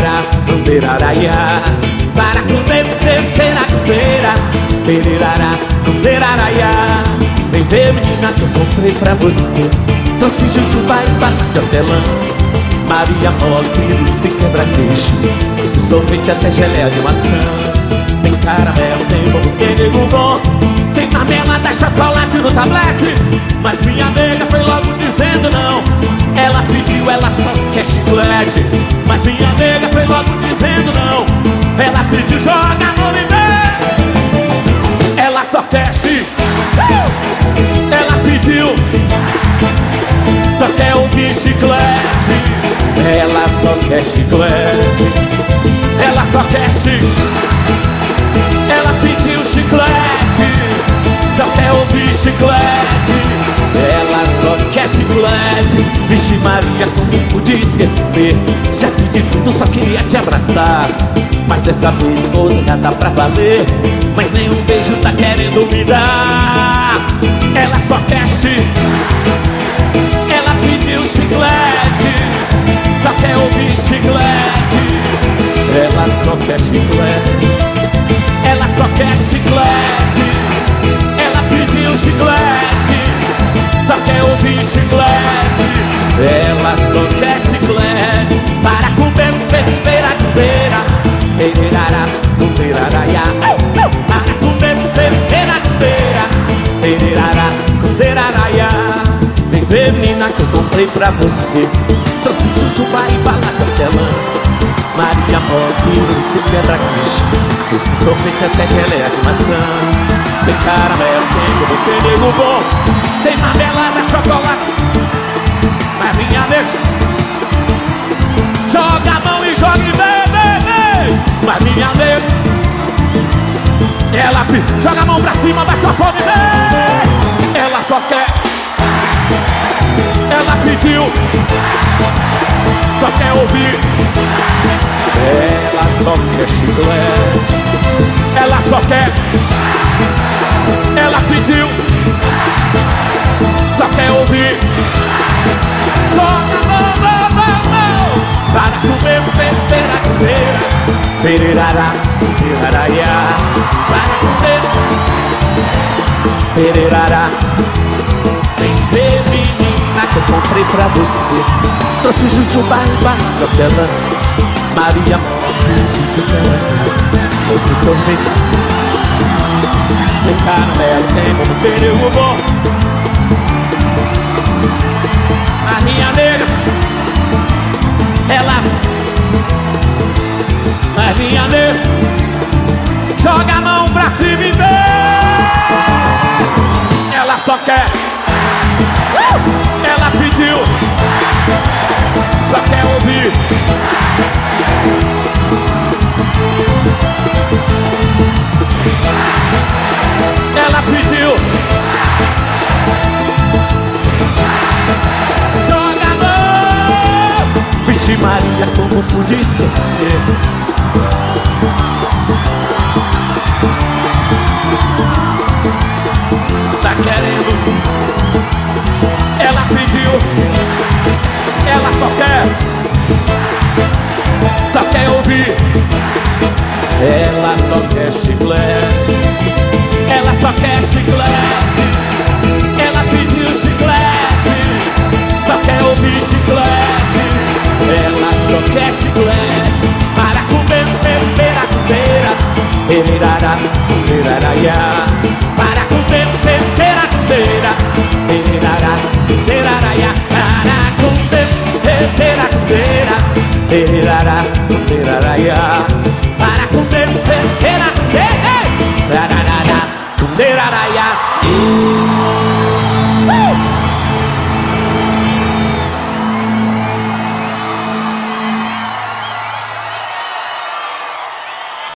Pererará, peraraiá. Para comer, pera, pererará, peraraiá. Vem ver, menina, que eu comprei pra você. Trouxe jujuba e banana de hortelã, Maria mole, pirulito e quebra-queixo. Esse sorvete até geleia de maçã. Tem caramelo, tem bobo, tem nego bom, tem marmelada, chocolate no tablete. Mas minha nega foi logo dizendo não. Ela pediu, ela só quer chiclete. Mas minha nega foi logo dizendo não. Ela pediu, joga no limão. Ela só quer Ela pediu, só quer ouvir chiclete. Ela só quer chiclete. Ela só quer Ela pediu chiclete, só quer ouvir chiclete. Ela só quer chiclete. Vixe Maria, como pude esquecer? Já pedi tudo, só queria te abraçar. Mas dessa vez vou já dá pra valer. Mas nenhum beijo tá querendo me dar. Ela só quer Ela pediu chiclete, só quer ouvir chiclete. Ela só quer chiclete. Ela só quer chiclete. Ela pediu chiclete, só quer ouvir chiclete. Ela só quer chiclete. Para comer, feira, pererará, peraraiá. Para comer, feira, pererará, peraraiá. Vem ver, menina, que eu comprei pra você. Trouxe jujuba e banana de hortelã, Maria mole, pirulito e quebra-queixo. Esse sorvete até geleia de maçã. Tem caramelo, tem bobo, tem nego bom, tem marmelada, chocolate. Mas minha nega joga a mão e joga e vem. Mas minha nega, ela joga a mão pra cima, bate a fome, vem. Ela só quer Ela pediu, só quer ouvir. Ela só quer chiclete. Ela só quer Ela pediu, só quer ouvir. Joga mão. Para comer, pererará, peraraiá. Para comer, pererará. Vem ver, menina, que eu comprei pra você. Trouxe jujuba e banana de hortelã, Maria mole, de quebra-queixo. Esse sorvete tem caramelo, tem bobo, tem nego bom. A minha nega, ela, a minha nega, joga a mão pra cima e vem. Ela só quer Ela pediu, só quer ouvir. Ela pediu, joga a mão. Vixe Maria, como pude esquecer? Tá querendo. Ela pediu, ela só quer ouvir. Ela só quer chiclete. Ela só quer chiclete. Ela pediu chiclete, só quer ouvir chiclete. Ela só quer chiclete. Para comer, pererará, peraraiá. Para comer, pererará, peraraiá. Para comer, pererará, peraraiá. Para comer, pererará, peraraiá.